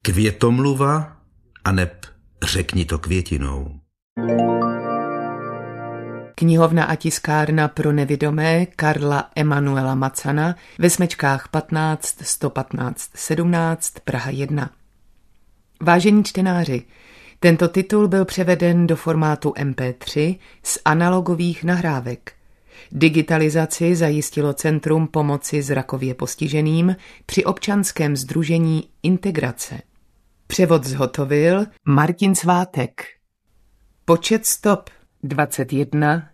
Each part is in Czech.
Květomluva aneb řekni to květinou. Knihovna a tiskárna pro nevidomé Karla Emanuela Macana ve Smečkách 15 115 17 Praha 1. Vážení čtenáři, tento titul byl převeden do formátu MP3 z analogových nahrávek. Digitalizaci zajistilo Centrum pomoci zrakově postiženým při občanském sdružení Integrace. Převod zhotovil Martin Svátek. Počet stop 21.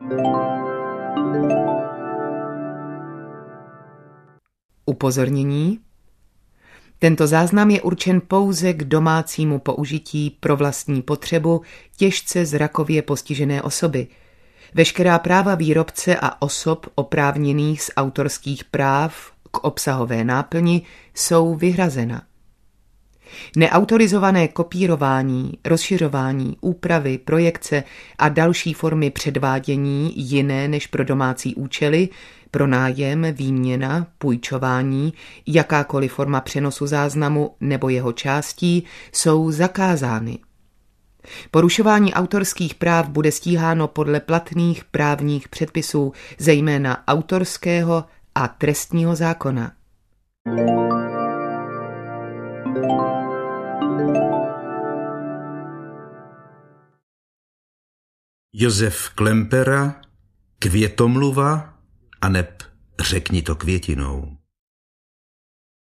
Upozornění. Tento záznam je určen pouze k domácímu použití pro vlastní potřebu těžce zrakově postižené osoby. Veškerá práva výrobce a osob oprávněných z autorských práv k obsahové náplni jsou vyhrazena. Neautorizované kopírování, rozšiřování, úpravy, projekce a další formy předvádění jiné než pro domácí účely, pronájem, výměna, půjčování, jakákoliv forma přenosu záznamu nebo jeho částí jsou zakázány. Porušování autorských práv bude stíháno podle platných právních předpisů, zejména autorského a trestního zákona. Josef Klempera, Květomluva aneb řekni to květinou.